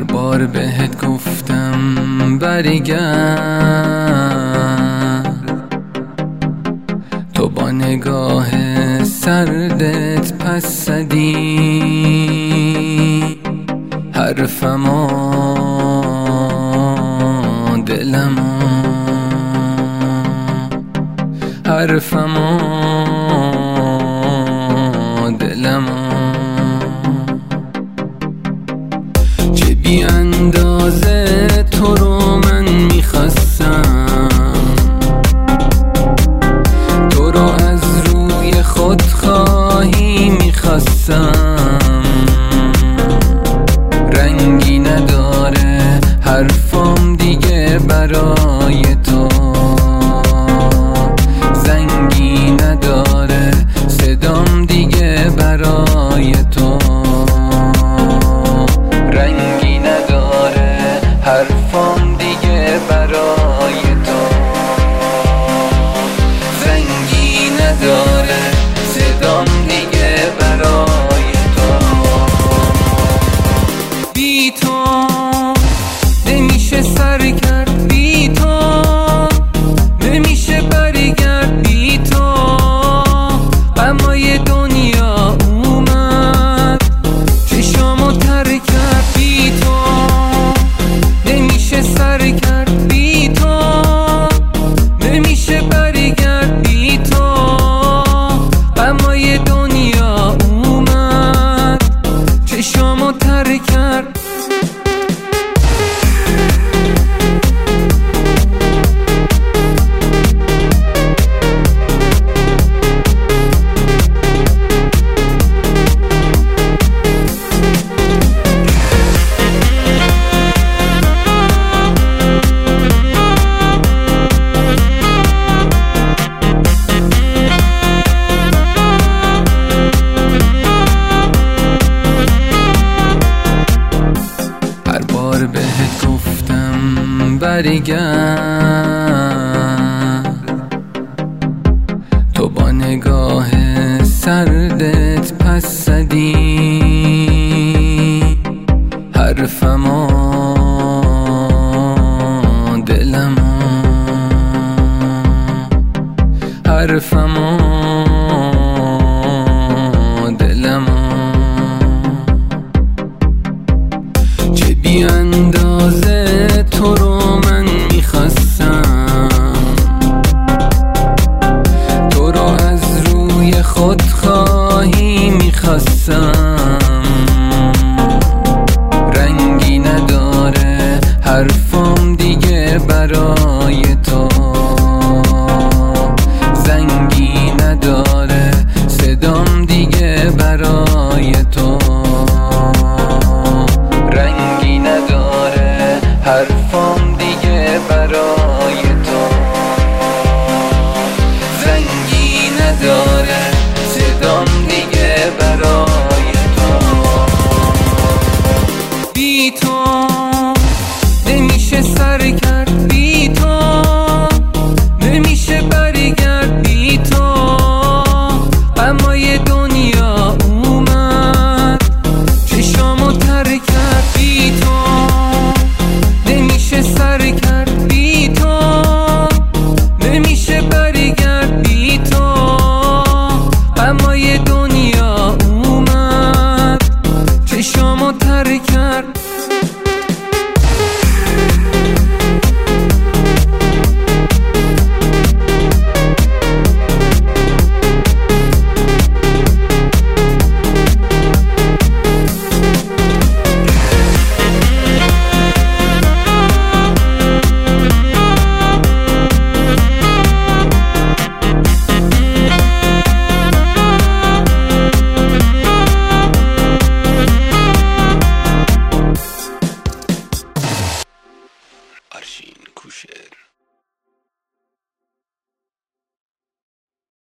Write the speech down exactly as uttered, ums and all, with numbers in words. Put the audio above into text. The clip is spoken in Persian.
هر بار بهت گفتم برگرد، تو با نگاه سردت پس زدی حرفمو دلمو حرفمو دلمو چه بی اندازه تو رو من میخواستم، تو رو از روی خودخواهی میخواستم. رنگی نداره حرفم دیگه برای تو، زنگی نداره صدام دیگه برای تو، رنگی نداره حرفم دیگه برای تو، زنگی نداره صدام دیگه برای تو. بی تو نمیشه سر کرد، بی تو نمیشه برگرد، بی تو غمای دنیا اومد چشامو تر کرد، بی تو نمیشه سر کرد، بی تو نمیشه برگرد، بی تو غمای دنیا اومد چشامو تر کرد. بهت گفتم برگرد، تو با نگاه سردت پس زدی حرفمو دلمو حرفمو دلمو چه بی اندازه تو رو من میخواستم، تو رو از روی خودخواهی میخواستم.